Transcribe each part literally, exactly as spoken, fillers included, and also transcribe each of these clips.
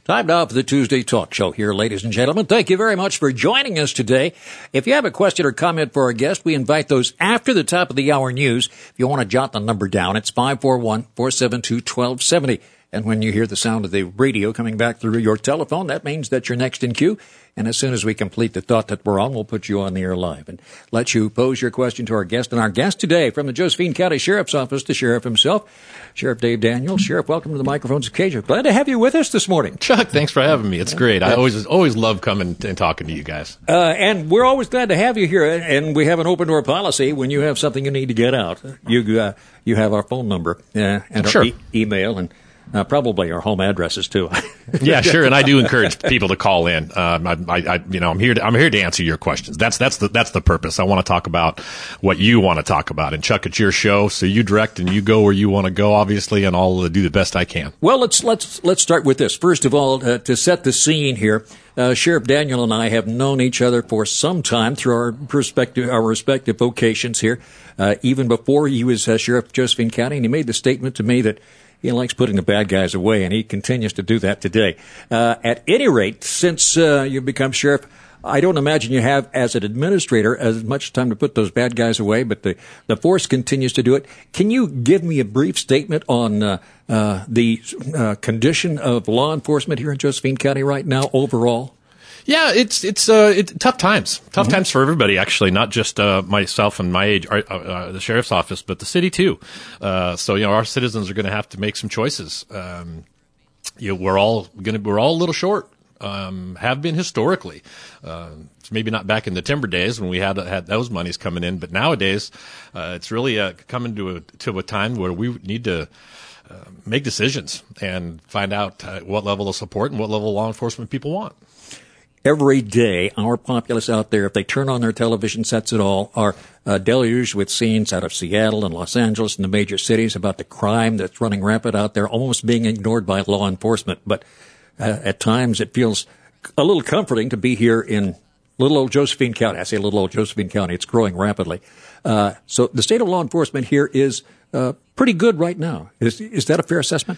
Time now for the Tuesday Talk Show here, ladies and gentlemen. Thank you very much for joining us today. If you have a question or comment for our guest, we invite those after the top of the hour news. If you want to jot the number down, it's five four one, four seven two, one two seven zero. And when you hear the sound of the radio coming back through your telephone, that means that you're next in queue. And as soon as we complete the thought that we're on, we'll put you on the air live and let you pose your question to our guest. And our guest today from the Josephine County Sheriff's Office, the sheriff himself, Sheriff Dave Daniels. Sheriff, welcome to the microphones of K J. Glad to have you with us this morning. Chuck, thanks for having me. It's great. I always always love coming and talking to you guys. Uh, and we're always glad to have you here. And we have an open door policy. When you have something you need to get out, you uh, you have our phone number uh, and sure. our e- email and Uh, probably our home addresses too. Yeah, sure. And I do encourage people to call in. Um, I, I, I, you know, I'm here to, I'm here to answer your questions. That's, that's the, that's the purpose. I want to talk about what you want to talk about. And Chuck, it's your show, so you direct and you go where you want to go, obviously, and I'll uh, do the best I can. Well, let's, let's, let's start with this. First of all, uh, to set the scene here, uh, Sheriff Daniel and I have known each other for some time through our perspective, our respective vocations here, uh, even before he was uh, Sheriff of Josephine County, and he made the statement to me that he likes putting the bad guys away, and he continues to do that today. Uh, at any rate, since uh, you've become sheriff, I don't imagine you have, as an administrator, as much time to put those bad guys away, but the, the force continues to do it. Can you give me a brief statement on uh, uh, the uh, condition of law enforcement here in Josephine County right now overall? Yeah, it's it's uh, it, tough times. Tough Mm-hmm. times for everybody, actually, not just uh, myself and my age, uh, uh, the sheriff's office, but the city too. Uh, so you know, our citizens are going to have to make some choices. Um, you know, we're all going to we're all a little short. Um, have been historically. Uh, it's maybe not back in the timber days when we had had those monies coming in, but nowadays uh, it's really uh, coming to a to a time where we need to uh, make decisions and find out uh, what level of support and what level of law enforcement people want. Every day, our populace out there, if they turn on their television sets at all, are uh, deluged with scenes out of Seattle and Los Angeles and the major cities about the crime that's running rampant out there, almost being ignored by law enforcement. But uh, at times, it feels a little comforting to be here in little old Josephine County. I say little old Josephine County. It's growing rapidly. Uh, so the state of law enforcement here is uh, pretty good right now. Is, is that a fair assessment?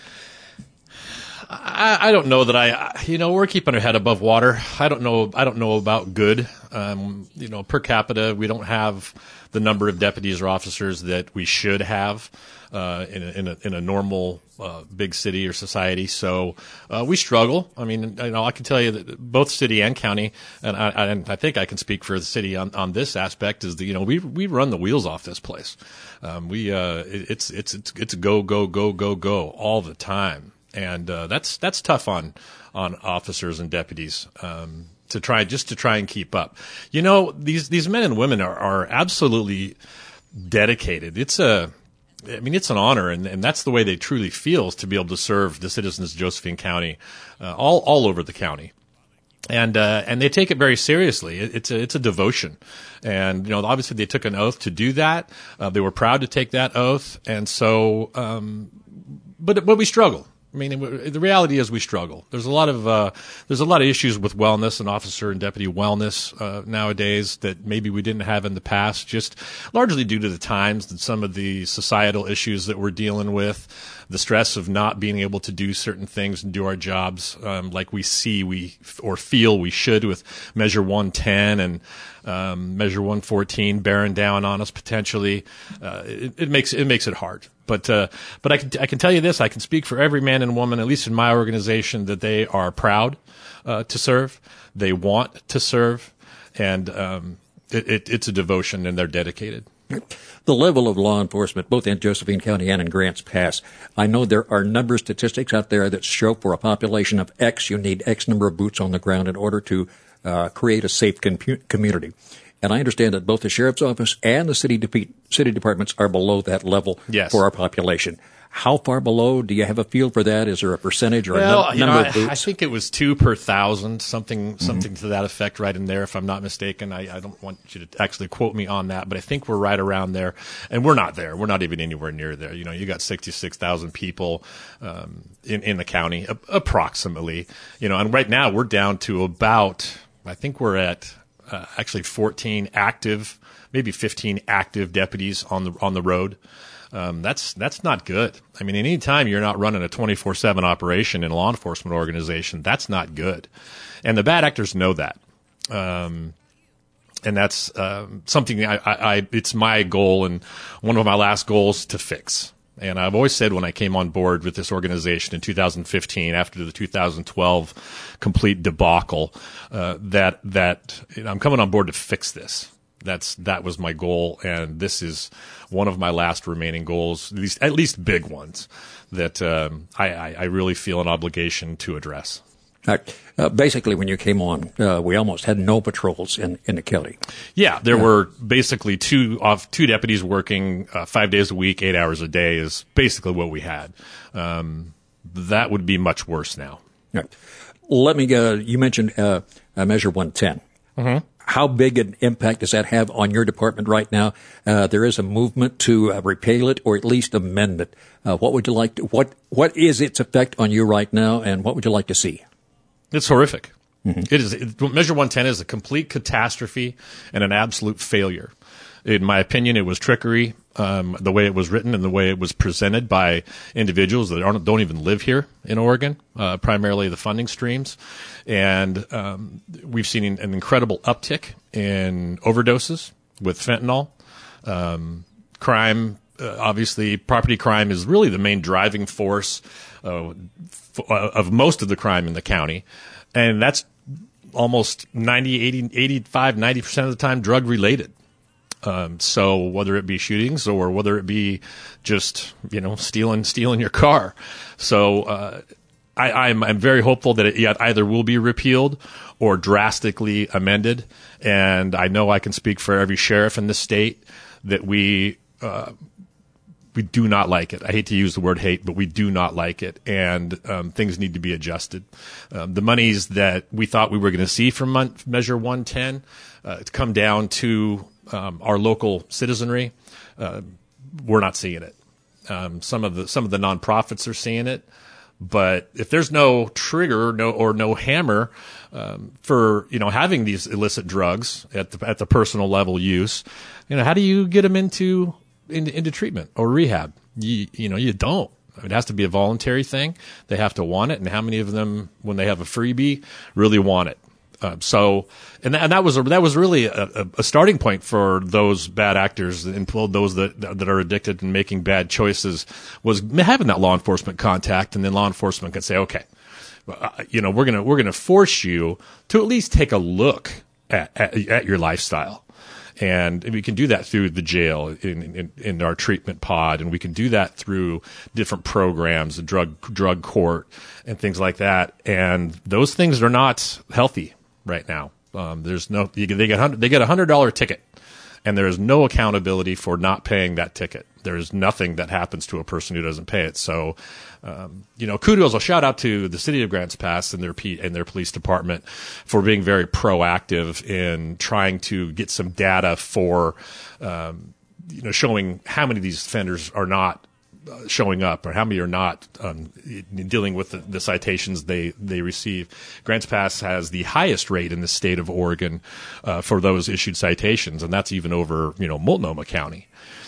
I, I don't know that I, you know, we're keeping our head above water. I don't know. I don't know about good. Um, you know, per capita, we don't have the number of deputies or officers that we should have uh, in a, in a, in a normal uh, big city or society. So uh, we struggle. I mean, you know, I can tell you that both city and county, and I, and I think I can speak for the city on, on this aspect, is that, you know, we we run the wheels off this place. Um, we uh, it, it's it's it's it's go go go go go all the time. And uh, that's that's tough on on officers and deputies um, to try just to try and keep up. You know, these these men and women are, are absolutely dedicated. It's a, I mean, it's an honor, and, and that's the way they truly feel, is to be able to serve the citizens of Josephine County, uh, all all over the county. And uh, and they take it very seriously. It, it's a it's a devotion, and you know, obviously they took an oath to do that. Uh, they were proud to take that oath, and so, um, but but we struggle. I mean, the reality is we struggle. There's a lot of uh, there's a lot of issues with wellness and officer and deputy wellness uh, nowadays that maybe we didn't have in the past, just largely due to the times and some of the societal issues that we're dealing with, the stress of not being able to do certain things and do our jobs um, like we see we or feel we should with Measure one ten and um, Measure one fourteen bearing down on us potentially. Uh, it, it makes it makes it hard. But uh, but I can I can tell you this. I can speak for every man and woman, at least in my organization, that they are proud uh, to serve. They want to serve, and um, it, it, it's a devotion, and they're dedicated. The level of law enforcement, both in Josephine County and in Grants Pass, I know there are number of statistics out there that show for a population of X, you need X number of boots on the ground in order to uh, create a safe com- community. And I understand that both the sheriff's office and the city de- city departments are below that level yes. for our population. How far below? Do you have a feel for that? Is there a percentage or well, a num- you number know, of boots? I, I think it was two per thousand, something something mm-hmm. to that effect right in there, if I'm not mistaken. I, I don't want you to actually quote me on that, but I think we're right around there. And we're not there. We're not even anywhere near there. You know, you got sixty-six thousand people um, in, in the county, a- approximately. You know, and right now we're down to about, I think we're at uh, actually fourteen active, maybe fifteen active deputies on the on the road. Um, that's that's not good. I mean, anytime you're not running a twenty-four seven operation in a law enforcement organization, that's not good. And the bad actors know that. Um, and that's um, something I, I, I, it's my goal and one of my last goals to fix. And I've always said when I came on board with this organization in two thousand fifteen, after the two thousand twelve complete debacle, uh, that that you know, I'm coming on board to fix this. That's that was my goal, and this is one of my last remaining goals, at least at least big ones that um, I, I, I really feel an obligation to address. All right. Uh, basically, when you came on, uh, we almost had no patrols in, in the county. Yeah, there yeah. were basically two off two deputies working uh, five days a week, eight hours a day is basically what we had. Um, that would be much worse now. All right. Let me. Uh, you mentioned uh, uh, Measure one ten. Mm-hmm. How big an impact does that have on your department right now? Uh, there is a movement to uh, repeal it or at least amend it. Uh, what would you like to? What What is its effect on you right now, and what would you like to see? It's horrific. Mm-hmm. It is. It, Measure one ten is a complete catastrophe and an absolute failure. In my opinion, it was trickery, um, the way it was written and the way it was presented by individuals that aren't, don't even live here in Oregon, uh, primarily the funding streams. And um, we've seen an incredible uptick in overdoses with fentanyl. Um, crime, uh, obviously, property crime is really the main driving force uh, f- uh, of most of the crime in the county. And that's almost ninety, eighty, eighty-five, ninety percent of the time drug related. Um, so whether it be shootings or whether it be just, you know, stealing, stealing your car. So, uh, I, I'm, I'm very hopeful that it either will be repealed or drastically amended. And I know I can speak for every sheriff in the state that we, uh, we do not like it. I hate to use the word hate, but we do not like it. And, um, things need to be adjusted. Um, the monies that we thought we were going to see from mon- Measure one ten, uh, to come down to, Um, our local citizenry, uh, we're not seeing it. Um, some of the some of the nonprofits are seeing it, but if there's no trigger, no or no hammer um, for you know having these illicit drugs at the at the personal level use, you know how do you get them into into, into treatment or rehab? You you know you don't. It has to be a voluntary thing. They have to want it, and how many of them, when they have a freebie, really want it? Uh, so, and, th- and that was a, that was really a, a starting point for those bad actors and those that that are addicted and making bad choices, was having that law enforcement contact, and then law enforcement could say, okay, uh, you know, we're gonna we're gonna force you to at least take a look at at, at your lifestyle. And we can do that through the jail in, in, in our treatment pod, and we can do that through different programs, the drug drug court, and things like that. And those things are not healthy right now. Um, there's no you, they get they get a hundred dollar ticket, and there is no accountability for not paying that ticket. There is nothing that happens to a person who doesn't pay it. So, um, you know, kudos. I'll shout out to the city of Grants Pass and their P- and their police department for being very proactive in trying to get some data for, um, you know, showing how many of these offenders are not uh, showing up or how many are not um, dealing with the, the citations they, they receive. Grants Pass has the highest rate in the state of Oregon uh, for those issued citations, and that's even over, you know, Multnomah County.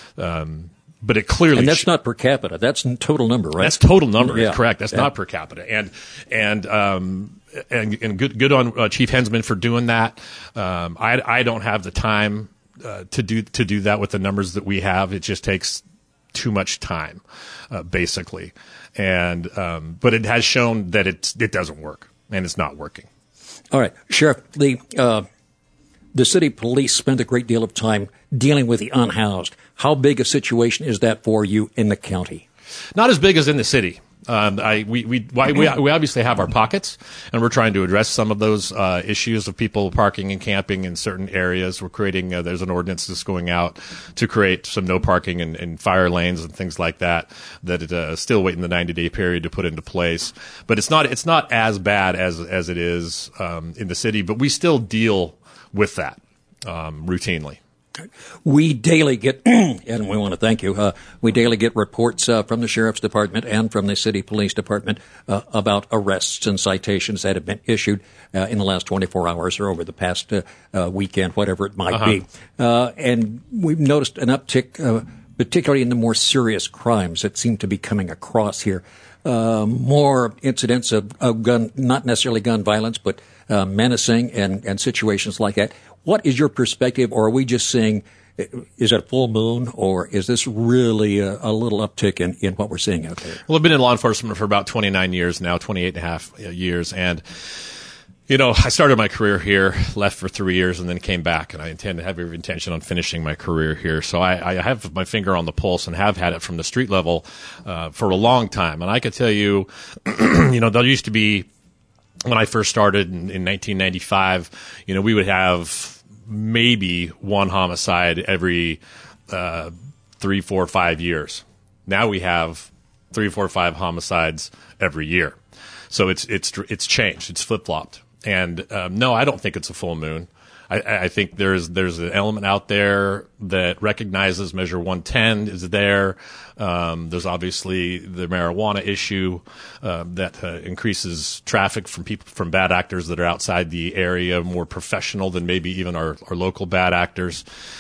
Um, But it clearly and that's sh- not per capita. That's total number, right? That's total number. Yeah. Correct. That's yeah. not per capita. And and um and, and good good on uh, Chief Hensman for doing that. Um, I I don't have the time uh, to do to do that with the numbers that we have. It just takes too much time, uh, basically. And um, but it has shown that it it doesn't work, and it's not working. All right, Sheriff, the uh, the city police spend a great deal of time dealing with the unhoused. How big a situation is that for you in the county? Not as big as in the city. Um, I, we, we, we, we obviously have our pockets, and we're trying to address some of those uh, issues of people parking and camping in certain areas. We're creating, uh, there's an ordinance that's going out to create some no parking and, and fire lanes and things like that, that it, uh, still waiting the ninety day period to put into place. But it's not, it's not as bad as, as it is um, in the city, but we still deal with that um, routinely. We daily get, and we want to thank you, uh, we daily get reports uh, from the Sheriff's Department and from the City Police Department uh, about arrests and citations that have been issued uh, in the last twenty-four hours or over the past uh, uh, weekend, whatever it might uh-huh. be. Uh, and we've noticed an uptick uh, particularly in the more serious crimes that seem to be coming across here. Uh, more incidents of, of gun, not necessarily gun violence, but uh, menacing and, and situations like that. What is your perspective, or are we just seeing, is it a full moon, or is this really a, a little uptick in, in what we're seeing out there? Well, I've been in law enforcement for about twenty-nine years now, twenty-eight and a half years, and you know, I started my career here, left for three years, and then came back, and I intend to have every intention on finishing my career here. So I, I have my finger on the pulse and have had it from the street level uh, for a long time. And I can tell you, you know, there used to be, when I first started in, in nineteen ninety-five, you know, we would have maybe one homicide every uh, three, four, five years. Now we have three, four, five homicides every year. So it's it's it's changed. It's flip-flopped. And um, no, I don't think it's a full moon. I, I think there's there's an element out there that recognizes Measure one ten is there. Um, there's obviously the marijuana issue uh, that uh, increases traffic from people from bad actors that are outside the area, more professional than maybe even our, our local bad actors.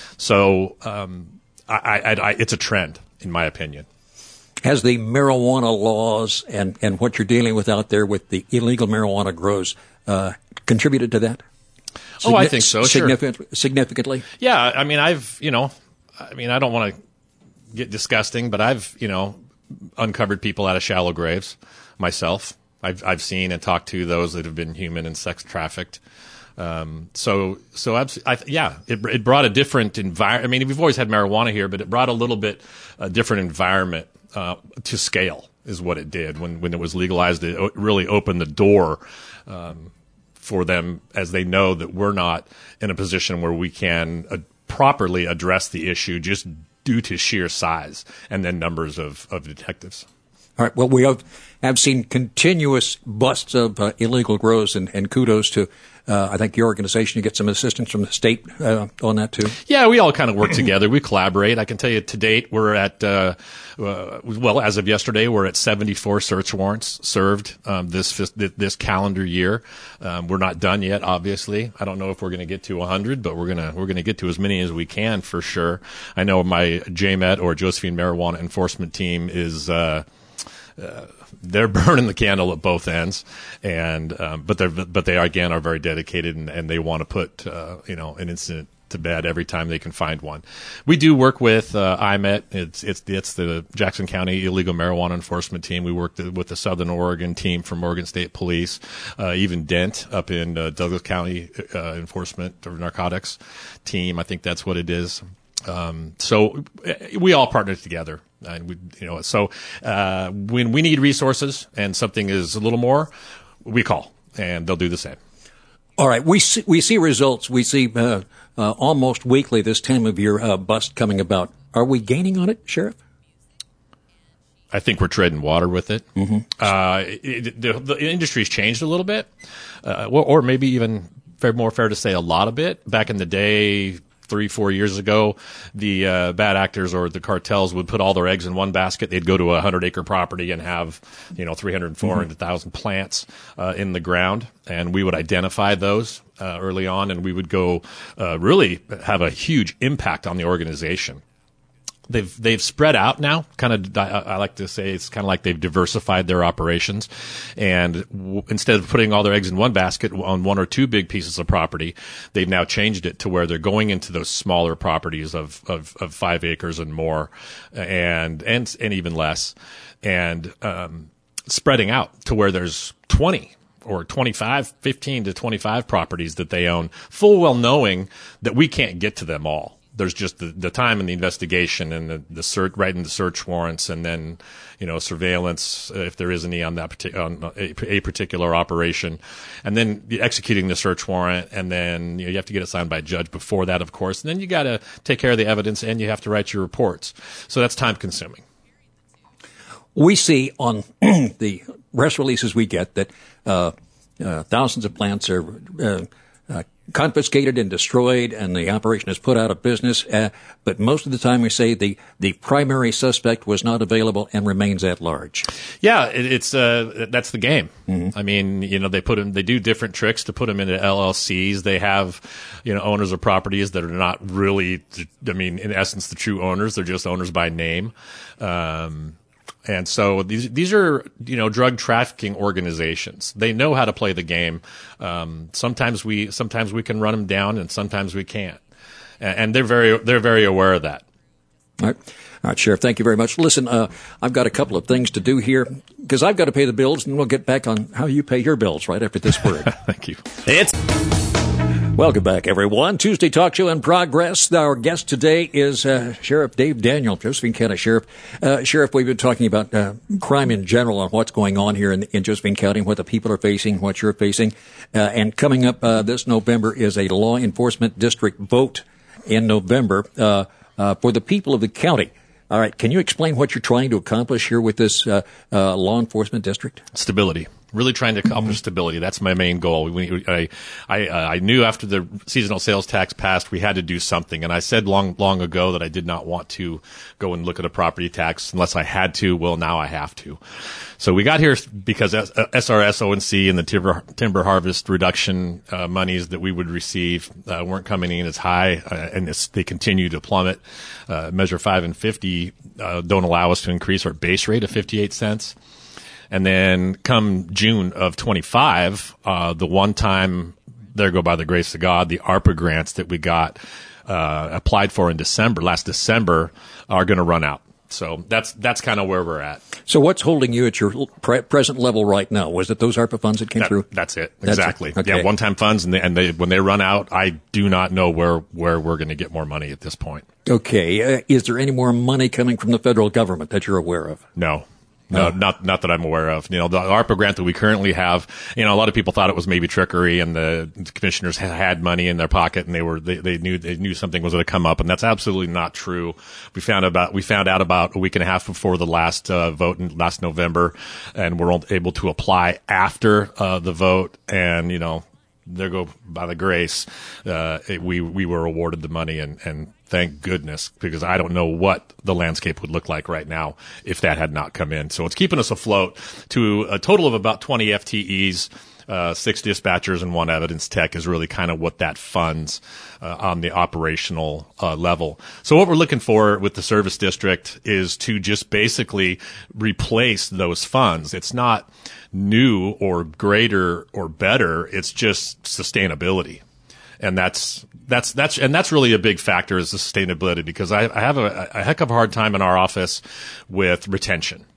So um, I, I, I, it's a trend, in my opinion. Has the marijuana laws and, and what you're dealing with out there with the illegal marijuana grows uh, contributed to that? Signi- oh, I think so. Significant, sure. Significantly? Yeah. I mean, I've, you know, I mean, I don't want to get disgusting, but I've, you know, uncovered people out of shallow graves myself. I've, I've seen and talked to those that have been human and sex trafficked. Um, so, so I, I, yeah, it, it brought a different environment. I mean, we've always had marijuana here, but it brought a little bit a different environment uh, to scale is what it did. When, when it was legalized, it really opened the door um, for them, as they know that we're not in a position where we can uh, properly address the issue just due to sheer size and then numbers of, of detectives. All right. Well, we have, have seen continuous busts of uh, illegal grows, and, and kudos to, uh, I think, your organization. You get some assistance from the state uh, on that, too. Yeah, we all kind of work together. We collaborate. I can tell you to date, we're at, uh, uh, well, as of yesterday, we're at seventy-four search warrants served um, this this calendar year. Um, we're not done yet, obviously. I don't know if we're going to get to one hundred, but we're going to we're going to get to as many as we can for sure. I know my J M E T, or Josephine Marijuana Enforcement Team, is uh, Uh, they're burning the candle at both ends, and um, but they but they again are very dedicated, and, and they want to put uh, you know an incident to bed every time they can find one. We do work with uh, I M E T. It's it's it's the Jackson County Illegal Marijuana Enforcement Team. We work with the Southern Oregon team from Oregon State Police, uh, even Dent up in uh, Douglas County uh, Enforcement or Narcotics Team. I think that's what it is. Um, so we all partner together, and we, you know, so, uh, when we need resources and something is a little more, we call, and they'll do the same. All right. We see, we see results. We see, uh, uh, almost weekly this time of year, uh, bust coming about. Are we gaining on it, Sheriff? I think we're treading water with it. Mm-hmm. Uh, it, the, the industry's changed a little bit, uh, or, or maybe even fair, more fair to say a lot of bit. Back in the day, three, four years ago, the uh, bad actors or the cartels would put all their eggs in one basket. They'd go to a hundred acre property and have, you know, three hundred, four hundred thousand mm-hmm. plants uh, in the ground. And we would identify those uh, early on, and we would go uh, really have a huge impact on the organization. They've they've spread out now. Kind of, I like to say it's kind of like they've diversified their operations, and w- instead of putting all their eggs in one basket on one or two big pieces of property, they've now changed it to where they're going into those smaller properties of of, of five acres and more, and and and even less, and um, spreading out to where there's twenty. Or twenty-five, fifteen to twenty-five properties that they own, full well knowing that we can't get to them all. There's just the, the time and the investigation and the, the search, writing the search warrants, and then, you know, surveillance, uh, if there is any on that partic- on a, a particular operation, and then executing the search warrant, and then you know, you have to get it signed by a judge before that, of course, and then you got to take care of the evidence, and you have to write your reports. So that's time consuming. We see on the press releases we get that uh, uh, thousands of plants are uh, uh, confiscated and destroyed, and the operation is put out of business. Uh, but most of the time, we say the the primary suspect was not available and remains at large. Yeah, it, it's uh, that's the game. Mm-hmm. I mean, you know, they put them, they do different tricks to put them into L L Cs. They have, you know, owners of properties that are not really, I mean, in essence, the true owners. They're just owners by name. Um, And so these these are, you know, drug trafficking organizations. They know how to play the game. Um, sometimes we sometimes we can run them down, and sometimes we can't. And, and they're very they're very aware of that. All right, all right, Sheriff. Thank you very much. Listen, uh, I've got a couple of things to do here because I've got to pay the bills, and we'll get back on how you pay your bills right after this word. Thank you. It's. Welcome back, everyone. Tuesday Talk Show in progress. Our guest today is uh, Sheriff Dave Daniel, Josephine County Sheriff. Uh, Sheriff, we've been talking about uh, crime in general and what's going on here in, in Josephine County, what the people are facing, what you're facing. Uh, and coming up uh, this November is a law enforcement district vote in November uh, uh, for the people of the county. All right, can you explain what you're trying to accomplish here with this uh, uh, law enforcement district? Stability. Really trying to accomplish stability. That's my main goal. We, I, I, uh, I knew after the seasonal sales tax passed, we had to do something. And I said long, long ago that I did not want to go and look at a property tax unless I had to. Well, now I have to. So we got here because S R S, O N C, and the timber, timber harvest reduction uh, monies that we would receive uh, weren't coming in as high, uh, and it's, they continue to plummet. Uh, Measure five and fifty uh, don't allow us to increase our base rate of fifty-eight cents. And then come June of twenty-five, uh, the one time, there go by the grace of God, the ARPA grants that we got, uh, applied for in December, last December, are going to run out. So that's, that's kind of where we're at. So what's holding you at your pre- present level right now? Was it those ARPA funds that came that, through? That's it. That's exactly. It. Okay. Yeah. One time funds. And they, and they, when they run out, I do not know where, where we're going to get more money at this point. Okay. Uh, is there any more money coming from the federal government that you're aware of? No. No, not not that I'm aware of. You know, the ARPA grant that we currently have, you know, a lot of people thought it was maybe trickery, and the commissioners had money in their pocket, and they were they, they knew they knew something was going to come up, and that's absolutely not true. We found about we found out about a week and a half before the last uh, vote in last November, and we're able to apply after uh, the vote, and you know, there go by the grace, uh, it, we we were awarded the money, and and. Thank goodness, because I don't know what the landscape would look like right now if that had not come in. So it's keeping us afloat to a total of about twenty F T Es, uh, six dispatchers and one evidence tech is really kind of what that funds uh, on the operational uh, level. So what we're looking for with the service district is to just basically replace those funds. It's not new or greater or better. It's just sustainability. And that's, that's, that's, and that's really a big factor is the sustainability, because I, I have a, a heck of a hard time in our office with retention.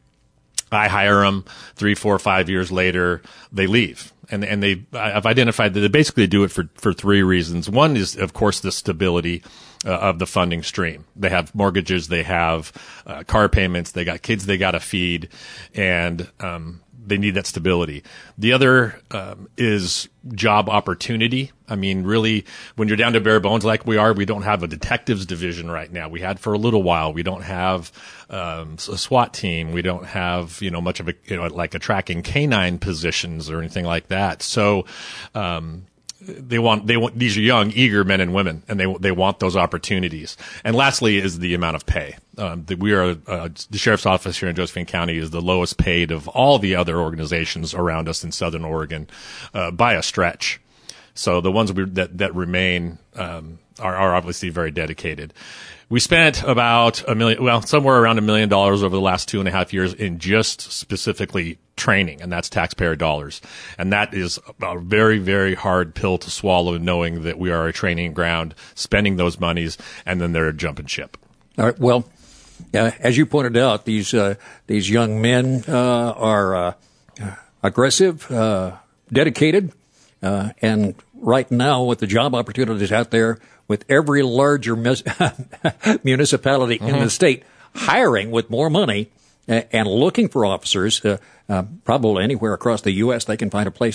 I hire them three, four, five years later, they leave. And, and they, I've identified that they basically do it for, for three reasons. One is, of course, the stability uh, of the funding stream. They have mortgages, they have uh, car payments, they got kids they got to feed, and, um, they need that stability. The other um, is job opportunity. I mean, really, when you're down to bare bones like we are, we don't have a detectives division right now. We had for a little while. We don't have um, a SWAT team. We don't have, you know, much of a, you know, like a tracking canine positions or anything like that. So, um, They want, they want, these are young, eager men and women, and they, they want those opportunities. And lastly is the amount of pay. Um, the, we are, uh, the sheriff's office here in Josephine County is the lowest paid of all the other organizations around us in Southern Oregon, uh, by a stretch. So the ones we, that, that remain, um, are, are obviously very dedicated. We spent about a million, well, somewhere around a million dollars over the last two and a half years in just specifically training, and that's taxpayer dollars. And that is a very, very hard pill to swallow, knowing that we are a training ground, spending those monies, and then they're jumping ship. All right. Well, uh, as you pointed out, these uh, these young men uh, are uh, aggressive, uh, dedicated, uh, and right now with the job opportunities out there, with every larger mis- municipality mm-hmm. in the state hiring with more money uh, and looking for officers, uh, uh, probably anywhere across the U S they can find a place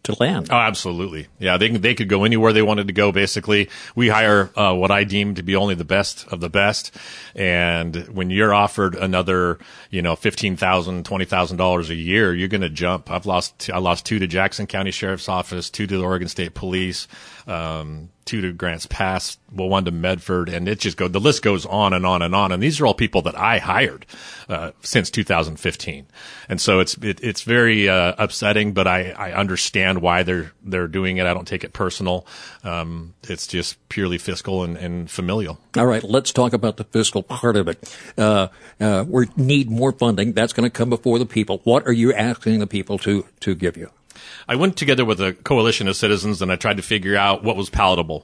to land. Oh, absolutely. Yeah, they can, they could go anywhere they wanted to go, basically. We hire uh, what I deem to be only the best of the best. And when you're offered another, you know, fifteen thousand dollars, twenty thousand dollars a year, you're going to jump. I've lost, I lost two to Jackson County Sheriff's Office, two to the Oregon State Police, um, two to Grants Pass, well, one to Medford, and it just go, the list goes on and on and on. And these are all people that I hired, uh, since two thousand fifteen. And so it's, it, it's very, uh, upsetting, but I, I understand why they're, they're doing it. I don't take it personal. Um, it's just purely fiscal and, and familial. All right. Let's talk about the fiscal part of it. Uh, uh, we need more funding. That's going to come before the people. What are you asking the people to, to give you? I went together with a coalition of citizens and I tried to figure out what was palatable.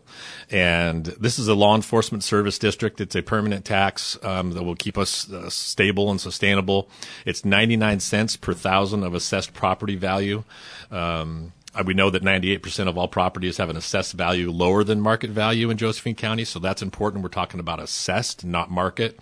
And this is a law enforcement service district. It's a permanent tax um, that will keep us uh, stable and sustainable. It's ninety-nine cents per thousand of assessed property value. Um, we know that ninety-eight percent of all properties have an assessed value lower than market value in Josephine County. So that's important. We're talking about assessed, not market.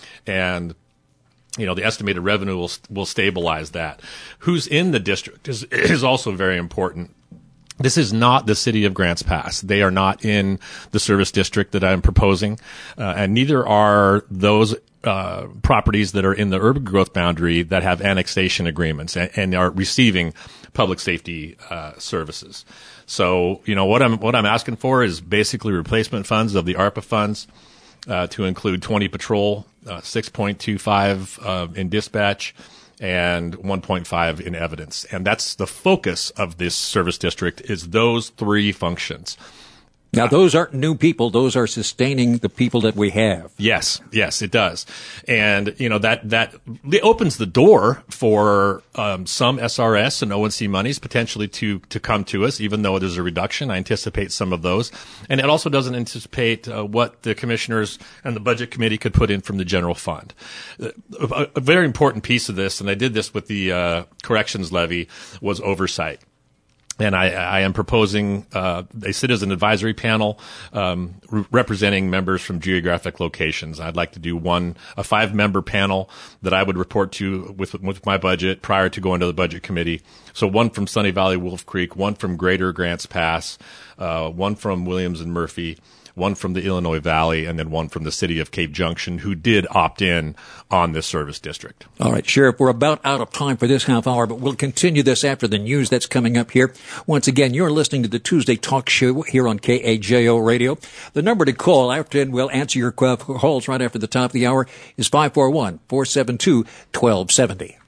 And you know, the estimated revenue will will stabilize that. Who's in the district is is also very important. This is not the city of Grants Pass. They are not in the service district that I'm proposing, uh, and neither are those uh, properties that are in the urban growth boundary that have annexation agreements and, and are receiving public safety uh, services. So, you know, what I'm what I'm asking for is basically replacement funds of the ARPA funds. Uh, to include twenty patrol, uh, six point two five uh, in dispatch, and one point five in evidence. And that's the focus of this service district, is those three functions. Now, those aren't new people. Those are sustaining the people that we have. Yes, yes, it does. And, you know, that, that, it opens the door for, um, some S R S and O N C monies potentially to, to come to us, even though there's a reduction. I anticipate some of those. And it also doesn't anticipate uh, what the commissioners and the budget committee could put in from the general fund. A, a very important piece of this, and I did this with the, uh, corrections levy, was oversight. And I, I am proposing uh, a citizen advisory panel um, re- representing members from geographic locations. I'd like to do one, a five-member panel that I would report to with with my budget prior to going to the budget committee. So one from Sunny Valley, Wolf Creek, one from Greater Grants Pass, uh, one from Williams and Murphy, one from the Illinois Valley, and then one from the city of Cape Junction, who did opt in on this service district. All right, Sheriff, we're about out of time for this half hour, but we'll continue this after the news that's coming up here. Once again, you're listening to the Tuesday Talk Show here on K A J O Radio. The number to call after, and we'll answer your calls right after the top of the hour, is five four one, four seven two, one two seven zero.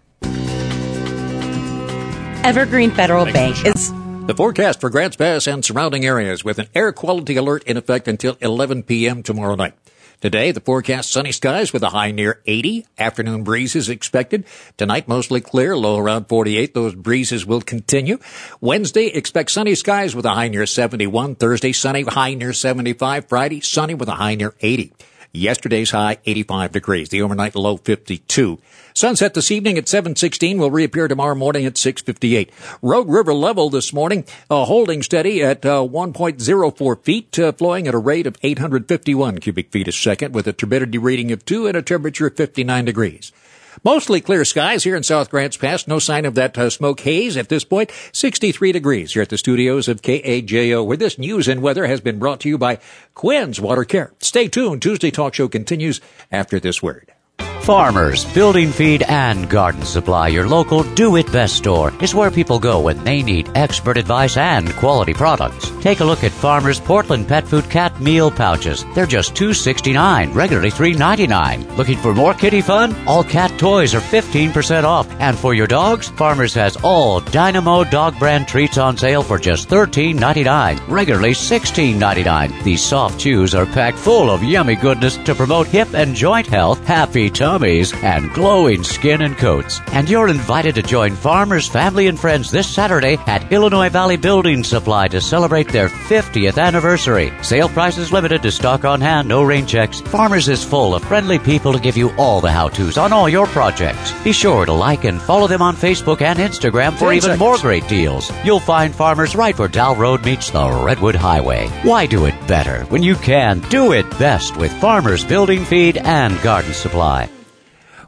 Evergreen Federal Thanks, Bank is... The forecast for Grants Pass and surrounding areas with an air quality alert in effect until eleven p.m. tomorrow night. Today, the forecast sunny skies with a high near eighty. Afternoon breezes expected. Tonight, mostly clear, low around forty-eight. Those breezes will continue. Wednesday, expect sunny skies with a high near seventy-one. Thursday, sunny, high near seventy-five. Friday, sunny with a high near eighty. Yesterday's high, eighty-five degrees. The overnight low, fifty-two. Sunset this evening at seven sixteen will reappear tomorrow morning at six fifty-eight. Rogue River level this morning, uh, holding steady at uh, one point zero four feet, uh, flowing at a rate of eight hundred fifty-one cubic feet a second with a turbidity reading of two and a temperature of fifty-nine degrees. Mostly clear skies here in South Grants Pass. No sign of that uh, smoke haze at this point. sixty-three degrees here at the studios of K A J O, where this news and weather has been brought to you by Quinn's Water Care. Stay tuned. Tuesday Talk Show continues after this word. Farmers, Building Feed, and Garden Supply, your local do-it-best store, is where people go when they need expert advice and quality products. Take a look at Farmers Portland Pet Food Cat Meal Pouches. They're just two dollars and sixty-nine cents, regularly three dollars and ninety-nine cents. Looking for more kitty fun? All cat toys are fifteen percent off. And for your dogs, Farmers has all Dynamo dog brand treats on sale for just thirteen dollars and ninety-nine cents, regularly sixteen dollars and ninety-nine cents. These soft chews are packed full of yummy goodness to promote hip and joint health, happy tummies, and glowing skin and coats. And you're invited to join Farmers, family, and friends this Saturday at Illinois Valley Building Supply to celebrate their fiftieth anniversary. Sale prices limited to stock on hand, no rain checks. Farmers is full of friendly people to give you all the how-tos on all your projects. Be sure to like and follow them on Facebook and Instagram for even more great deals. You'll find Farmers right where Dow Road meets the Redwood Highway. Why do it better when you can do it best with Farmers Building Feed and Garden Supply?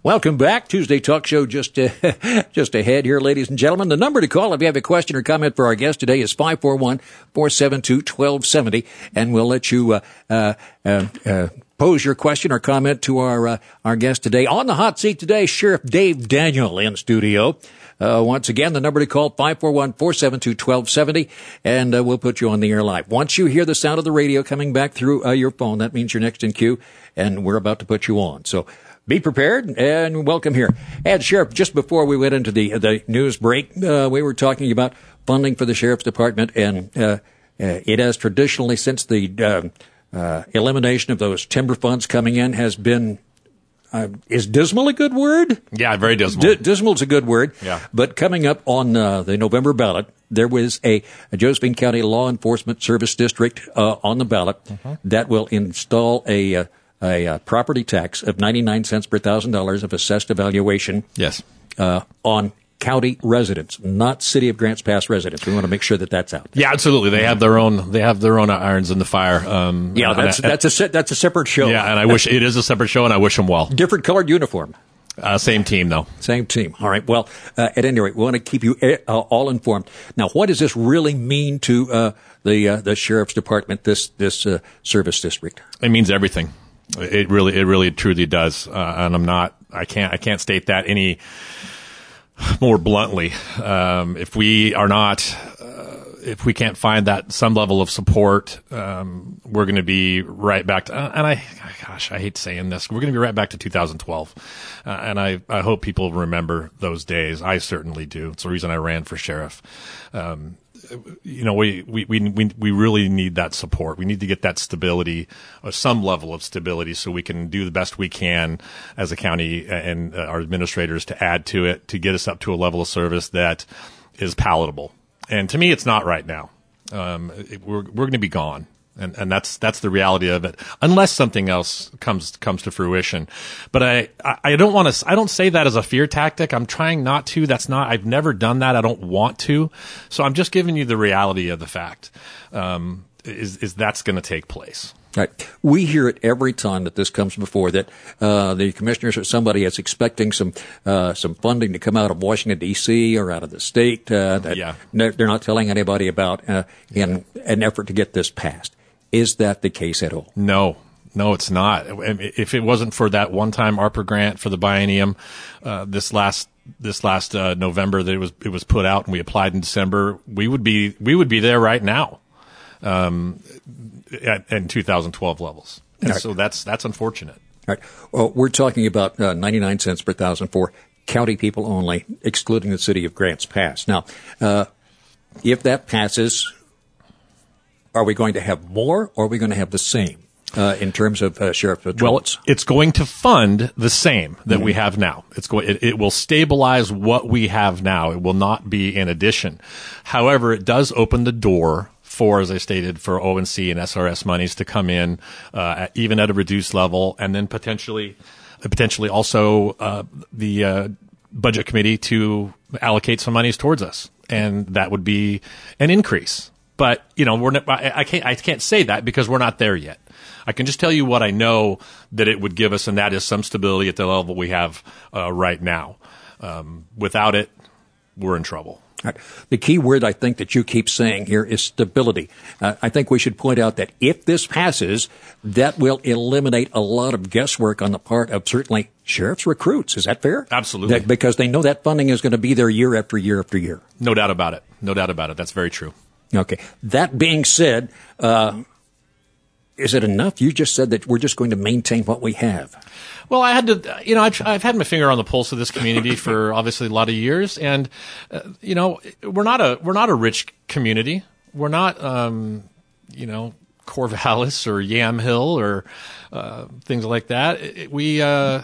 Welcome back. Tuesday Talk Show just uh, just ahead here, ladies and gentlemen. The number to call if you have a question or comment for our guest today is five four one, four seven two, one two seven zero, and we'll let you uh, uh, uh, uh, pose your question or comment to our uh, our guest today. On the hot seat today, Sheriff Dave Daniel in studio. Uh, once again, the number to call, five four one, four seven two, one two seven zero, and uh, we'll put you on the air live. Once you hear the sound of the radio coming back through uh, your phone, that means you're next in queue, and we're about to put you on. So be prepared and welcome here. And Sheriff, just before we went into the the news break, uh, we were talking about funding for the Sheriff's Department, and uh, uh, it has traditionally, since the uh, uh, elimination of those timber funds coming in, has been Uh, is dismal a good word? Yeah, very dismal. D- dismal's a good word. Yeah. But coming up on uh, the November ballot, there was a, a Josephine County Law Enforcement Service District uh, on the ballot mm-hmm. that will install a, a, a property tax of ninety-nine cents per thousand dollars of assessed evaluation. Yes. Uh, on county residents, not City of Grants Pass residents. We want to make sure that that's out. Yeah, absolutely. They have their own. They have their own irons in the fire. Um, yeah, that's I, that's a se- that's a separate show. Yeah, and I wish it is a separate show, and I wish them well. Different colored uniform. Uh, same team, though. Same team. All right. Well, uh, at any rate, we want to keep you uh, all informed. Now, what does this really mean to uh, the uh, the Sheriff's Department? This this uh, service district. It means everything. It really, it really, truly does. Uh, and I'm not. I can't. I can't state that any more bluntly. Um, if we are not, uh, if we can't find that some level of support, um, we're going to be right back to, uh, and I, gosh, I hate saying this, we're going to be right back to two thousand twelve. Uh, and I, I hope people remember those days. I certainly do. It's the reason I ran for sheriff. Um, you know, we, we, we, we really need that support. We need to get that stability, or some level of stability, so we can do the best we can as a county and our administrators to add to it, to get us up to a level of service that is palatable. And to me, it's not right now. Um, it, we're, we're going to be gone. And, and that's, that's the reality of it, unless something else comes, comes to fruition. But I, I, I don't want to, I don't say that as a fear tactic. I'm trying not to. That's not, I've never done that. I don't want to. So I'm just giving you the reality of the fact, um, is, is that's going to take place. Right. We hear it every time that this comes before, that uh, the commissioners or somebody is expecting some uh, some funding to come out of Washington, D C or out of the state uh, that yeah. they're not telling anybody about uh, in an effort to get this passed. Is that the case at all? No. No, it's not. If it wasn't for that one-time ARPA grant for the biennium, uh, this last this last uh, November that it was it was put out and we applied in December, we would be we would be there right now, um, at, at two thousand twelve levels. And right. So that's that's unfortunate. All right. Well, we're talking about uh, ninety-nine cents per thousand for county people only, excluding the City of Grants Pass. Now, uh, if that passes, are we going to have more, or are we going to have the same uh, in terms of uh, sheriff patrols? Well, it's, it's going to fund the same that mm-hmm. we have now. It's going. It, it will stabilize what we have now. It will not be in addition. However, it does open the door for, as I stated, for O and C and S R S monies to come in, uh, at, even at a reduced level, and then potentially, potentially also uh, the uh, budget committee to allocate some monies towards us, and that would be an increase. But, you know, we're not, I, I can't, I can't say that because we're not there yet. I can just tell you what I know that it would give us, and that is some stability at the level we have uh, right now. Um, without it, we're in trouble. Right. The key word I think that you keep saying here is stability. Uh, I think we should point out that if this passes, that will eliminate a lot of guesswork on the part of certainly sheriff's recruits. Is that fair? Absolutely. That, because they know that funding is going to be there year after year after year. No doubt about it. No doubt about it. That's very true. Okay. That being said, uh, is it enough? You just said that we're just going to maintain what we have. Well, I had to, you know, I've, I've had my finger on the pulse of this community for obviously a lot of years, and uh, you know, we're not a we're not a rich community. We're not, um, you know, Corvallis or Yamhill or uh, things like that. It, we uh,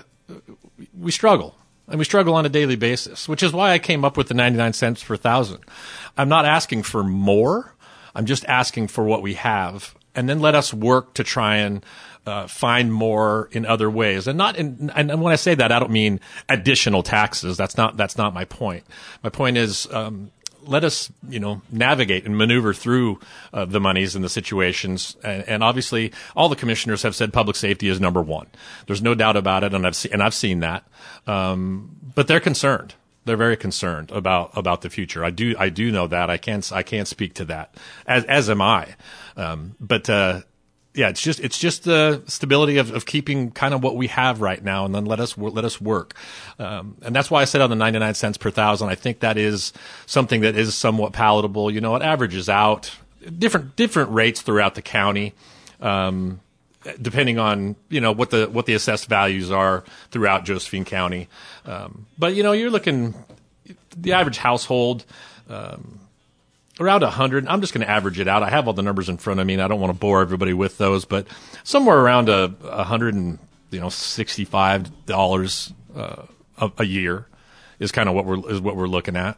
we struggle. And we struggle on a daily basis, which is why I came up with the ninety-nine cents per thousand. I'm not asking for more. I'm just asking for what we have. And then let us work to try and uh, find more in other ways. And not in, and when I say that, I don't mean additional taxes. That's not, that's not my point. My point is, um, let us, you know, navigate and maneuver through uh, the monies and the situations. And, and obviously, all the commissioners have said public safety is number one. There's no doubt about it, and I've seen, and I've seen that. Um, but they're concerned. They're very concerned about, about the future. I do I do know that. I can't I can't speak to that, as as am I. Um, but uh, yeah, it's just it's just the stability of, of keeping kind of what we have right now, and then let us let us work. Um, and that's why I said on the ninety-nine cents per thousand. I think that is something that is somewhat palatable. You know, it averages out different different rates throughout the county. Um, depending on, you know, what the what the assessed values are throughout Josephine County. Um, but, you know, you're looking, the average household, um, around one hundred. I'm just going to average it out. I have all the numbers in front of me, and I don't want to bore everybody with those, but somewhere around a, a hundred and, you know, sixty-five dollars uh, a, a year is kind of what we're is what we're looking at.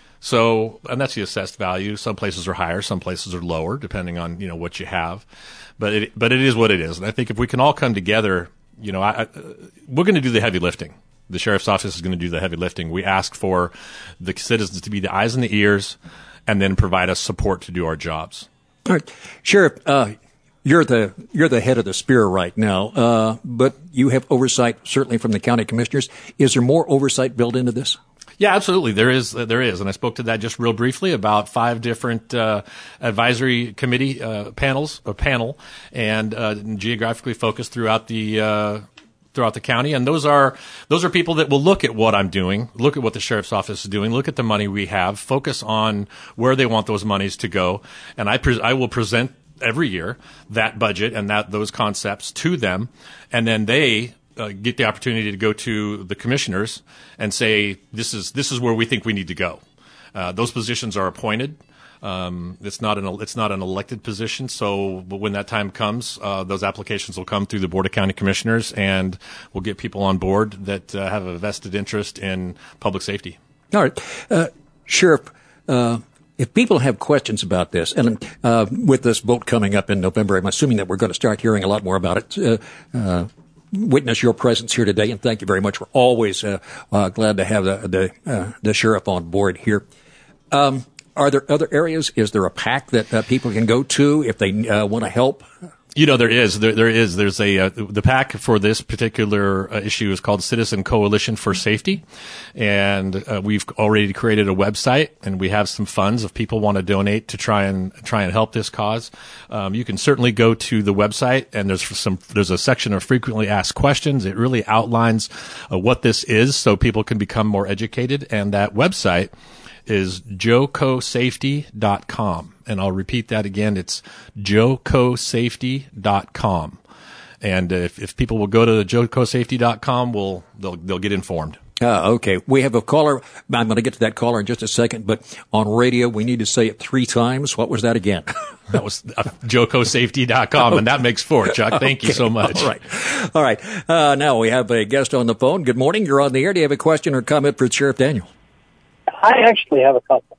So, and that's the assessed value. Some places are higher, some places are lower, depending on, you know, what you have. But it, but it is what it is. And I think if we can all come together, you know, I, I, we're going to do the heavy lifting. The sheriff's office is going to do the heavy lifting. We ask for the citizens to be the eyes and the ears, and then provide us support to do our jobs. All right, Sheriff, uh, you're the you're the head of the spear right now, uh, but you have oversight certainly from the county commissioners. Is there more oversight built into this? Yeah, absolutely. There is, uh, there is. And I spoke to that just real briefly about five different, uh, advisory committee, uh, panels, a panel, and, uh, geographically focused throughout the, uh, throughout the county. And those are, those are people that will look at what I'm doing, look at what the sheriff's office is doing, look at the money we have, focus on where they want those monies to go. And I, pre- I will present every year that budget and that, those concepts to them. And then they, Uh, get the opportunity to go to the commissioners and say, this is this is where we think we need to go. Uh, those positions are appointed. Um, it's not an it's not an elected position. So, but when that time comes, uh, those applications will come through the Board of County Commissioners, and we'll get people on board that uh, have a vested interest in public safety. All right, uh, Sheriff. Uh, If people have questions about this, and uh, with this vote coming up in November, I'm assuming that we're going to start hearing a lot more about it. Uh, uh, witness your presence here today, and thank you very much. We're always uh, uh, glad to have the the, uh, the sheriff on board here. Um, are there other areas? Is there a PAC that uh, people can go to if they uh, want to help? You know, there is. There, there is. There's a, uh, the PAC for this particular uh, issue is called Citizen Coalition for Safety. And, uh, we've already created a website, and we have some funds if people want to donate to try and, try and help this cause. Um, you can certainly go to the website, and there's some, there's a section of frequently asked questions. It really outlines uh, what this is so people can become more educated. And that website is joco safety dot com. And I'll repeat that again. It's joco safety dot com. And if, if people will go to joco safety dot com, we'll, they'll, they'll get informed. Uh, okay. We have a caller. I'm going to get to that caller in just a second, but on radio, we need to say it three times. What was that again? That was uh, joco safety dot com, and that makes four, Chuck. Thank okay. you so much. All right. All right. Uh, now we have a guest on the phone. Good morning. You're on the air. Do you have a question or comment for Sheriff Daniel? I actually have a couple.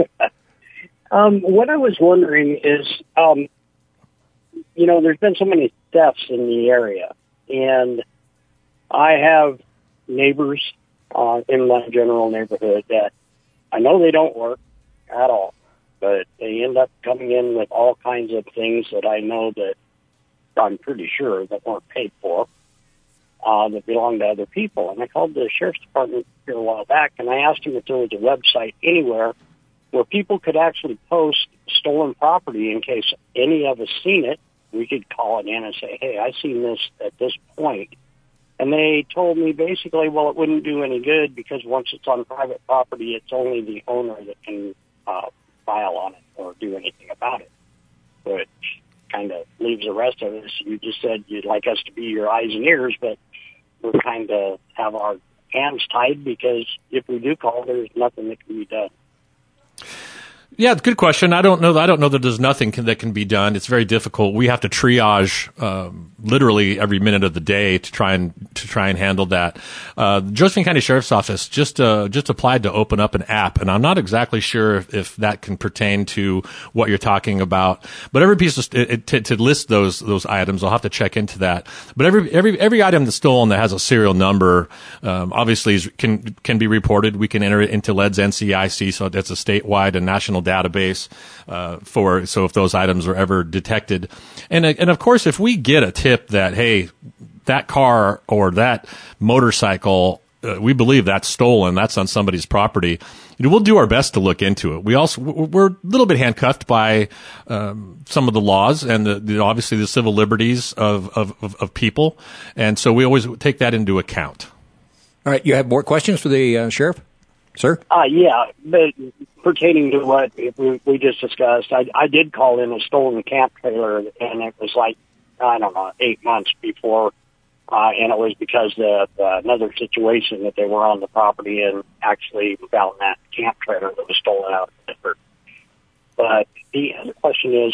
um, what I was wondering is, um, you know, there's been so many thefts in the area, and I have neighbors uh, in my general neighborhood that I know they don't work at all, but they end up coming in with all kinds of things that I know that I'm pretty sure that weren't paid for. Uh, that belong to other people. And I called the sheriff's department here a while back, and I asked him if there was a website anywhere where people could actually post stolen property in case any of us seen it. We could call it in and say, hey, I seen this at this point. And they told me basically, well, it wouldn't do any good because once it's on private property, it's only the owner that can uh, file on it or do anything about it. Which kind of leaves the rest of us. You just said you'd like us to be your eyes and ears, but we kind of have our hands tied because if we do call, there's nothing that can be done. Yeah, good question. I don't know. I don't know that there's nothing can, that can be done. It's very difficult. We have to triage um, literally every minute of the day to try and to try and handle that. Uh, the Josephine County Sheriff's Office just uh, just applied to open up an app, and I'm not exactly sure if, if that can pertain to what you're talking about. But every piece of it, it, to, to list those those items, I'll have to check into that. But every every every item that's stolen that has a serial number, um, obviously is, can can be reported. We can enter it into L E D S N C I C, so that's a statewide and national database uh, for so if those items are ever detected, and and of course if we get a tip that hey that car or that motorcycle uh, we believe that's stolen, that's on somebody's property, you know, we'll do our best to look into it. We also we're a little bit handcuffed by um, some of the laws and the, the obviously the civil liberties of, of of of people, and so we always take that into account. All right, you have more questions for the uh, sheriff, sir? Uh, yeah, but pertaining to what we, we just discussed, I, I did call in a stolen camp trailer, and it was like, I don't know, eight months before, uh, and it was because of uh, another situation that they were on the property and actually found that camp trailer that was stolen out of Pittsburgh. But the other question is,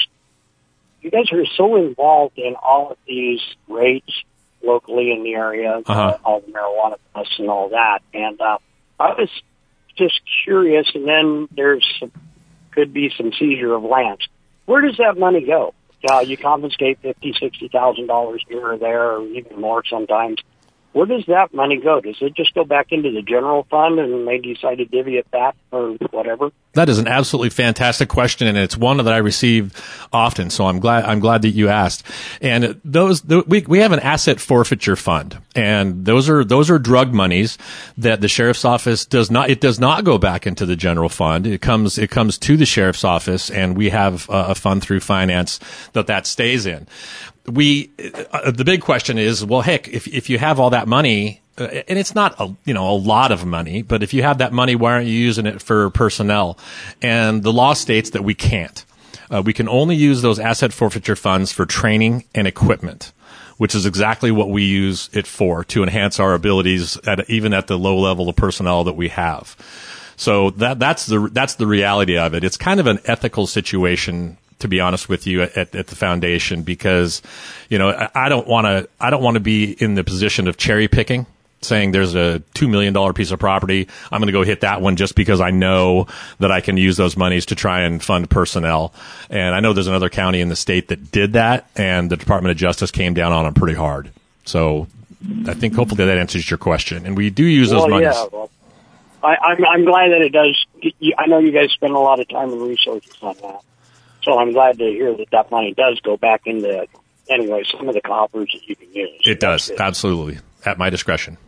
you guys are so involved in all of these raids locally in the area, uh-huh. uh, all the marijuana busts and all that, and uh, I was just curious, and then there's some, could be some seizure of lands. Where does that money go? Uh, you confiscate fifty, sixty thousand dollars here or there, or even more sometimes. Where does that money go? Does it just go back into the general fund, and they decide to divvy it back or whatever? That is an absolutely fantastic question, and it's one that I receive often. So I'm glad I'm glad that you asked. And those the, we we have an asset forfeiture fund, and those are those are drug monies that the sheriff's office does not it does not go back into the general fund. It comes it comes to the sheriff's office, and we have a, a fund through finance that that stays in. We, uh, the big question is, well, heck, if, if you have all that money, uh, and it's not a, you know, a lot of money, but if you have that money, why aren't you using it for personnel? And the law states that we can't. Uh, we can only use those asset forfeiture funds for training and equipment, which is exactly what we use it for, to enhance our abilities at, even at the low level of personnel that we have. So that, that's the, that's the reality of it. It's kind of an ethical situation, to be honest with you, at, at the foundation, because, you know, I, I don't want to, I don't want to be in the position of cherry picking, saying there's a two million dollars piece of property, I'm going to go hit that one just because I know that I can use those monies to try and fund personnel. And I know there's another county in the state that did that, and the Department of Justice came down on them pretty hard. So I think hopefully that answers your question. And we do use those well, monies. Yeah, well, I, I'm, I'm glad that it does. I know you guys spend a lot of time and resources on that. So I'm glad to hear that that money does go back into, anyway, some of the coffers that you can use. It does, absolutely, at my discretion.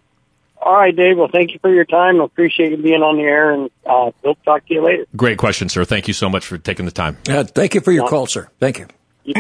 All right, Dave. Well, thank you for your time. I appreciate you being on the air, and uh, we'll talk to you later. Great question, sir. Thank you so much for taking the time. Uh, thank you for your call, sir. Thank you.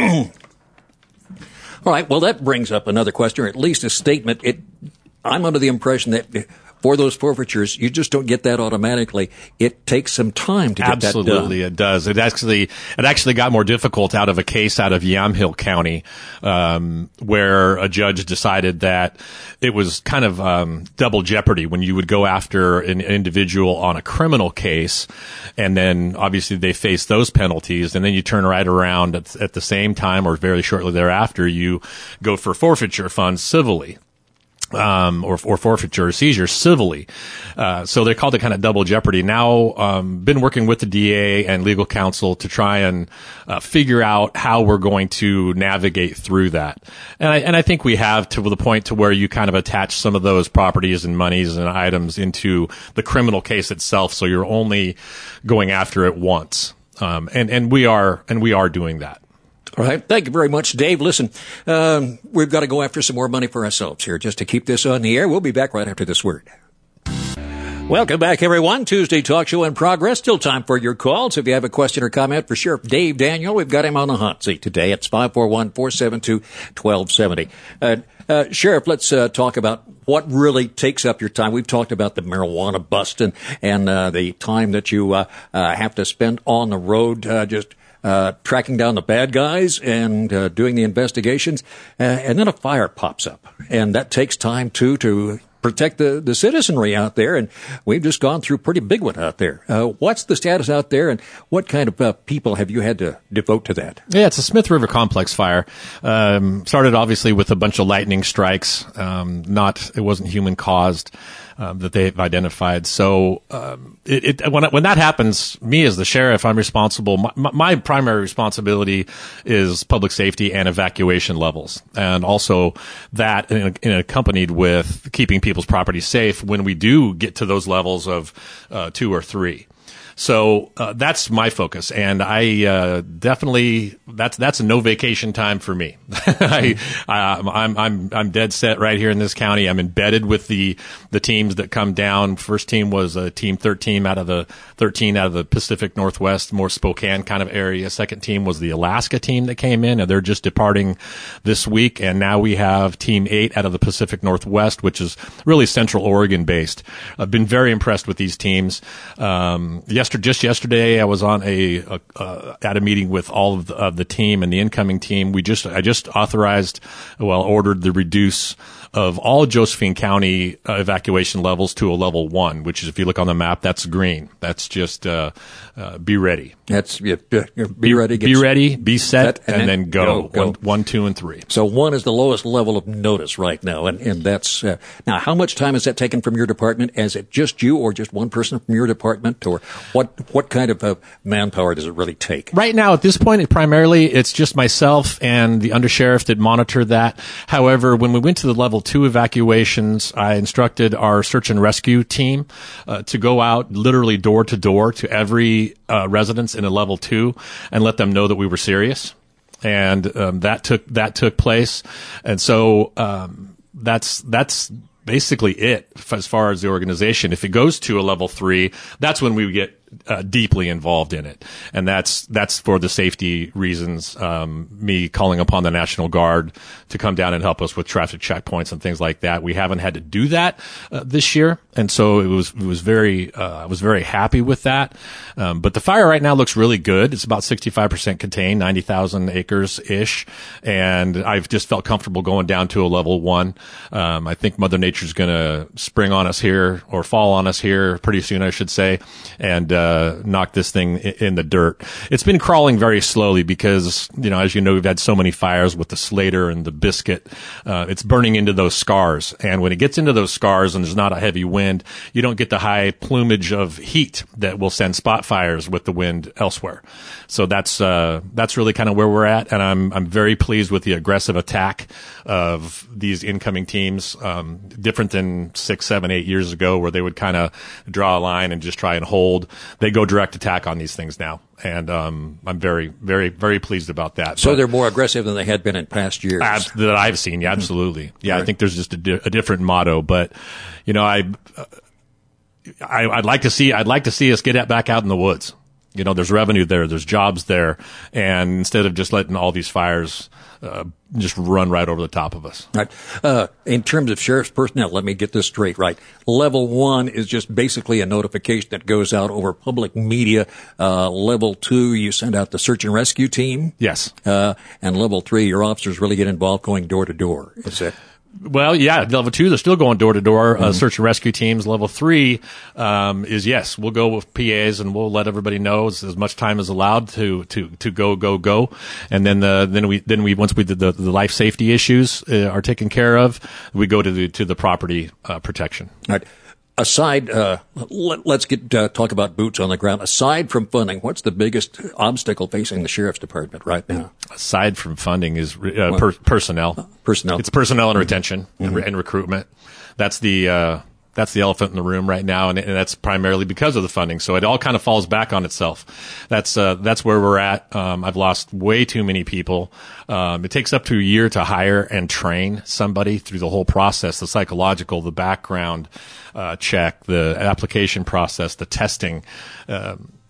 All right. Well, that brings up another question, or at least a statement. It, I'm under the impression that for those forfeitures, you just don't get that automatically. It takes some time to get Absolutely, that done. Absolutely, it does. It actually, it actually got more difficult out of a case out of Yamhill County, um, where a judge decided that it was kind of um, double jeopardy when you would go after an individual on a criminal case, and then obviously they face those penalties, and then you turn right around at, at the same time or very shortly thereafter, you go for forfeiture funds civilly. Um, or, or forfeiture or seizure civilly. Uh, so they called it kind of double jeopardy. Now, um, been working with the D A and legal counsel to try and, uh, figure out how we're going to navigate through that. And I, and I think we have to the point to where you kind of attach some of those properties and monies and items into the criminal case itself. So you're only going after it once. Um, and, and we are, and we are doing that. All right. Thank you very much, Dave. Listen, um, we've got to go after some more money for ourselves here just to keep this on the air. We'll be back right after this word. Welcome back, everyone. Tuesday Talk Show in progress. Still time for your calls. If you have a question or comment for Sheriff Dave Daniel, we've got him on the hot seat today. It's five four one, four seven two, one two seven zero. Uh, uh, Sheriff, let's uh, talk about what really takes up your time. We've talked about the marijuana bust and, and uh, the time that you uh, uh, have to spend on the road uh, just Uh, tracking down the bad guys and uh, doing the investigations, uh, and then a fire pops up, and that takes time too to protect the, the citizenry out there, and we've just gone through a pretty big one out there. Uh, what's the status out there, and what kind of uh, people have you had to devote to that? Yeah, it's a Smith River Complex fire. Um, started obviously with a bunch of lightning strikes. Um, not, it wasn't human caused. Um, that they've identified. So um, it, it, when when that happens, me as the sheriff, I'm responsible. My, my primary responsibility is public safety and evacuation levels, and also that in, in accompanied with keeping people's property safe when we do get to those levels of uh, two or three. So uh, that's my focus, and I uh, definitely that's that's a no vacation time for me. I, I, I'm I'm I'm dead set right here in this county. I'm embedded with the the teams that come down. First team was a team thirteen out of the thirteen out of the Pacific Northwest, more Spokane kind of area. Second team was the Alaska team that came in, and they're just departing this week. And now we have team eight out of the Pacific Northwest, which is really Central Oregon based. I've been very impressed with these teams. Um, yesterday. Just yesterday, I was on a, a uh, at a meeting with all of the, of the team and the incoming team. We just I just authorized, well, ordered the reduce of all Josephine County uh, evacuation levels to a level one, which is, if you look on the map, that's green. That's just uh, uh, be ready. That's yeah, be ready. Be ready. Be set, set and, and then, then go. go, go. One, one, two, and three. So one is the lowest level of notice right now, and and that's uh, now. How much time is that taken from your department? Is it just you, or just one person from your department, or what? What kind of uh, manpower does it really take? Right now, at this point, it primarily it's just myself and the undersheriff that monitor that. However, when we went to the level two evacuations, I instructed our search and rescue team uh, to go out literally door to door to every uh, residence in a level two and let them know that we were serious. And um, that took that took place. And so um, that's that's basically it as far as the organization. If it goes to a level three, that's when we get Uh, deeply involved in it, and that's that's for the safety reasons. Um, me calling upon the National Guard to come down and help us with traffic checkpoints and things like that. We haven't had to do that uh, this year, and so it was it was very uh, I was very happy with that. Um, but the fire right now looks really good. It's about sixty-five percent contained, ninety thousand acres ish, and I've just felt comfortable going down to a level one. Um, I think Mother Nature's going to spring on us here, or fall on us here pretty soon, I should say, and uh, Uh, knock this thing in the dirt. It's been crawling very slowly because, you know, as you know, we've had so many fires with the Slater and the Biscuit. Uh, it's burning into those scars. And when it gets into those scars and there's not a heavy wind, you don't get the high plumage of heat that will send spot fires with the wind elsewhere. So that's, uh, that's really kind of where we're at. And I'm, I'm very pleased with the aggressive attack of these incoming teams. Um, different than six, seven, eight years ago where they would kind of draw a line and just try and hold. They go direct attack on these things now, and um, I'm very, very, very pleased about that. So but, they're more aggressive than they had been in past years. ab- that I've seen, yeah, absolutely. Yeah, right. I think there's just a, di- a different motto, but you know, I, uh, I, I'd like to see, I'd like to see us get it back out in the woods. You know, there's revenue there, there's jobs there, and instead of just letting all these fires uh, just run right over the top of us. Right. Uh, in terms of sheriff's personnel, let me get this straight, right? Level one is just basically a notification that goes out over public media. Uh, level two, you send out the search and rescue team. Yes. Uh, and level three, your officers really get involved going door to door. Is it? Well, yeah, level two, they're still going door to door, uh, search and rescue teams. Level three, um, is yes, we'll go with P As and we'll let everybody know as, as much time as allowed to, to, to go, go, go. And then, uh, then we, then we, once we did the, the life safety issues, uh, are taken care of, we go to the, to the property, uh, protection. All right. Aside, uh, let, let's get, uh, talk about boots on the ground. Aside from funding, what's the biggest obstacle facing the sheriff's department right now? Aside from funding is, uh, per, personnel. Personnel. It's personnel and retention mm-hmm. and, re- and recruitment. That's the, uh, that's the elephant in the room right now, and, and that's primarily because of the funding. So it all kind of falls back on itself. That's uh, that's where we're at. Um, I've lost way too many people. Um, it takes up to a year to hire and train somebody through the whole process, the psychological, the background uh, check, the application process, the testing. Um,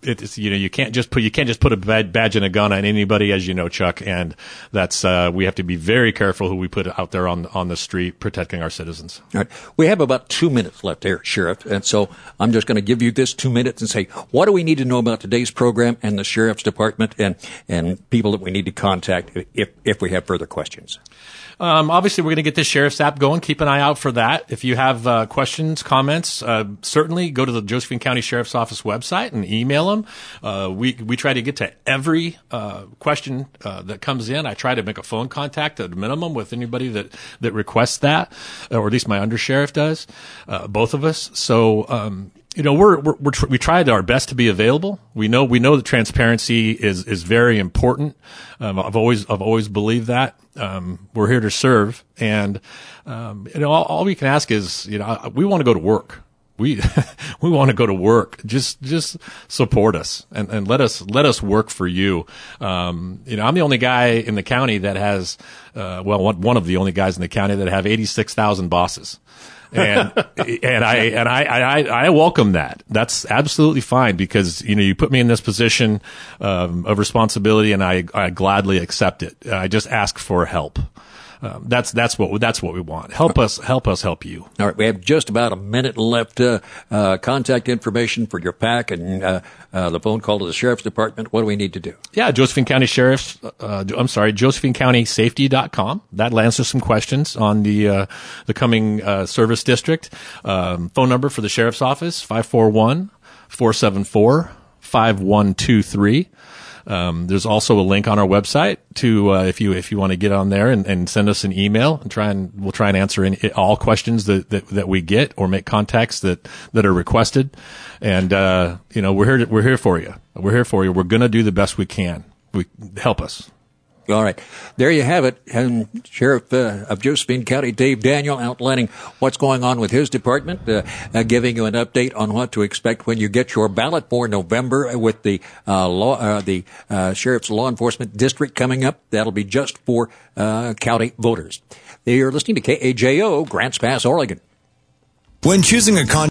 it's, you know, you can't just put, you can't just put a badge and a gun on anybody, as you know, Chuck. And that's, uh, we have to be very careful who we put out there on, on the street protecting our citizens. All right. We have about two minutes left here, Sheriff. And so I'm just going to give you this two minutes and say, what do we need to know about today's program and the Sheriff's Department and, and people that we need to contact if, if we have further questions? Um, obviously, we're going to get this Sheriff's app going. Keep an eye out for that. If you have uh, questions, comments, uh, certainly go to the Josephine County Sheriff's Office website and email them. Uh, we we try to get to every uh, question uh, that comes in. I try to make a phone contact at a minimum with anybody that, that requests that, or at least my undersheriff does, uh, both of us. So, um, you know, we're, we're, we're tr- we tried our best to be available. We know, we know that transparency is, is very important. Um, I've always, I've always believed that. Um, we're here to serve. And, um, you know, all, all we can ask is, you know, we want to go to work. We, we want to go to work. Just, just support us and, and let us, let us work for you. Um, you know, I'm the only guy in the county that has, uh, well, one, one of the only guys in the county that have eighty-six thousand bosses. and and I and I, I I welcome that. That's absolutely fine because you know you put me in this position um, of responsibility, and I I gladly accept it. I just ask for help. Um, that's that's what that's what we want. Help us, help us, help you. All right, we have just about a minute left. Uh, uh, contact information for your pack and uh, uh, the phone call to the Sheriff's Department. What do we need to do? Yeah, Josephine County Sheriff's. Uh, I'm sorry, Josephine County Safety dot com. That'll answer some questions on the uh, the coming uh, service district. Um, phone number for the Sheriff's Office five four one, four seven four, five one two three. Um, there's also a link on our website to, uh, if you, if you want to get on there and, and send us an email and try and, we'll try and answer any, all questions that, that, that we get or make contacts that, that are requested. And, uh, you know, we're here, to, we're here for you. We're here for you. We're going to do the best we can. We, help us. All right. There you have it. And Sheriff uh, of Josephine County, Dave Daniel, outlining what's going on with his department, uh, uh, giving you an update on what to expect when you get your ballot for November with the uh, law, uh, the uh, Sheriff's Law Enforcement District coming up. That'll be just for uh, county voters. You're listening to K A J O, Grants Pass, Oregon. When choosing a con